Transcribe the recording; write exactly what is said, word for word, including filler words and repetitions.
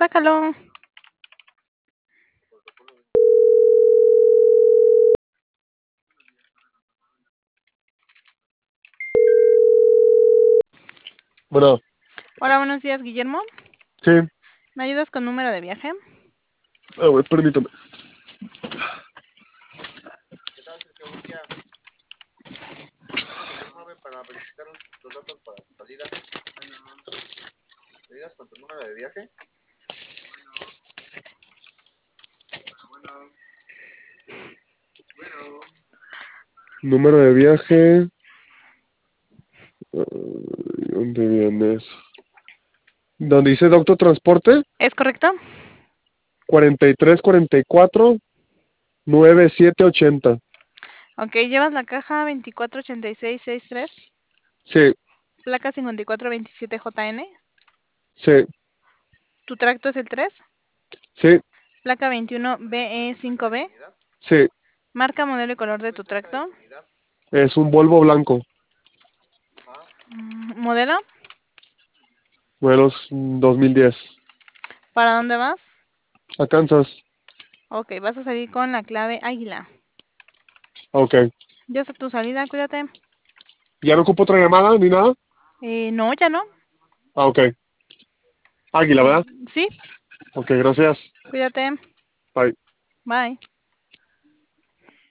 sácalo. Bueno, Hola, buenos días, Guillermo. sí. ¿Me ayudas con número de viaje? A ver, permítame. ¿Qué tal, Sergio? Buen día. Llámame para verificar los datos para tu salida. ¿Me ayudas con tu número de viaje? Bueno. Bueno. Número de viaje. Ay, ¿dónde vienes? ¿Dónde dice de autotransporte? ¿Es correcto? cuarenta y tres cuarenta y cuatro noventa y siete ochenta. Ok, ¿llevas la caja veinticuatro ochenta y seis sesenta y tres? Sí, Placa cincuenta y cuatro veintisiete J N. sí, ¿Tu tracto es el tres? sí, Placa veintiuno B E cinco B. sí. Marca, modelo y color de tu tracto. Es un Volvo blanco. Mm, ¿Modelo? Modelos mm, dos mil diez. ¿Para dónde vas? A Kansas. Ok, vas a salir con la clave Águila. Ok. Ya está tu salida, cuídate. ¿Ya no ocupo otra llamada ni nada? Eh, no, ya no. Ah, ok. Águila, ¿verdad? Sí, Ok, gracias. cuídate. Bye. Bye.